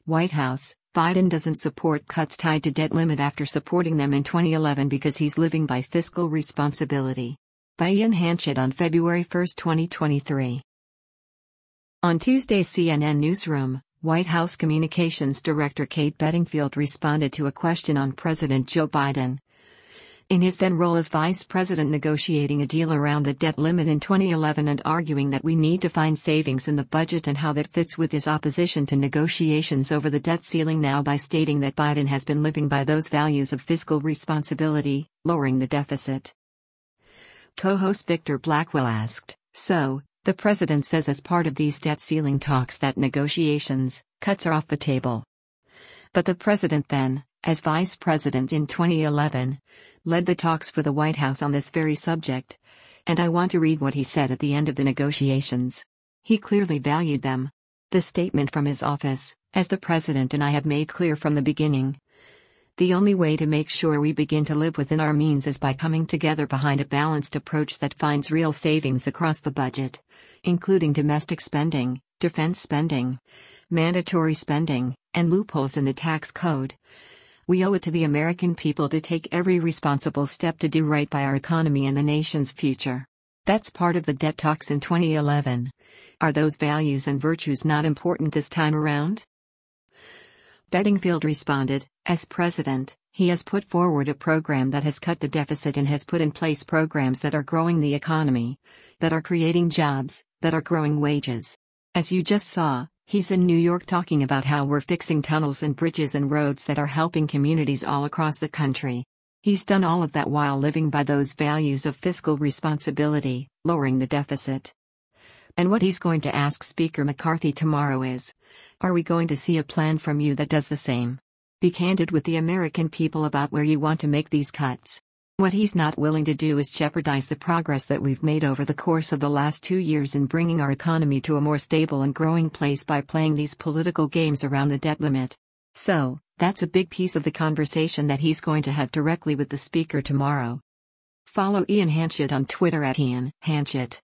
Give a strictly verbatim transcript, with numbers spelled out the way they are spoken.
White House, Biden doesn't support cuts tied to debt limit after supporting them in twenty eleven because he's living by fiscal responsibility. By Ian Hanchett on February first, twenty twenty-three. On Tuesday's C N N Newsroom, White House Communications Director Kate Bedingfield responded to a question on President Joe Biden. In his then role as vice president negotiating a deal around the debt limit in twenty eleven and arguing that we need to find savings in the budget and how that fits with his opposition to negotiations over the debt ceiling now by stating that Biden has been living by those values of fiscal responsibility, lowering the deficit. Co-host Victor Blackwell asked, "So, the president says as part of these debt ceiling talks that negotiations, cuts are off the table." But the president then, as vice president in twenty eleven, led the talks for the White House on this very subject. And I want to read what he said at the end of the negotiations. He clearly valued them. The statement from his office, as the president and I have made clear from the beginning. The only way to make sure we begin to live within our means is by coming together behind a balanced approach that finds real savings across the budget, including domestic spending, defense spending, mandatory spending, and loopholes in the tax code. We owe it to the American people to take every responsible step to do right by our economy and the nation's future. That's part of the debt talks in twenty eleven. Are those values and virtues not important this time around? Bedingfield responded, as president, he has put forward a program that has cut the deficit and has put in place programs that are growing the economy, that are creating jobs, that are growing wages. As you just saw, he's in New York talking about how we're fixing tunnels and bridges and roads that are helping communities all across the country. He's done all of that while living by those values of fiscal responsibility, lowering the deficit. And what he's going to ask Speaker McCarthy tomorrow is, are we going to see a plan from you that does the same? Be candid with the American people about where you want to make these cuts. What he's not willing to do is jeopardize the progress that we've made over the course of the last two years in bringing our economy to a more stable and growing place by playing these political games around the debt limit. So, that's a big piece of the conversation that he's going to have directly with the Speaker tomorrow. Follow Ian Hanchett on Twitter at Ian Hanchett.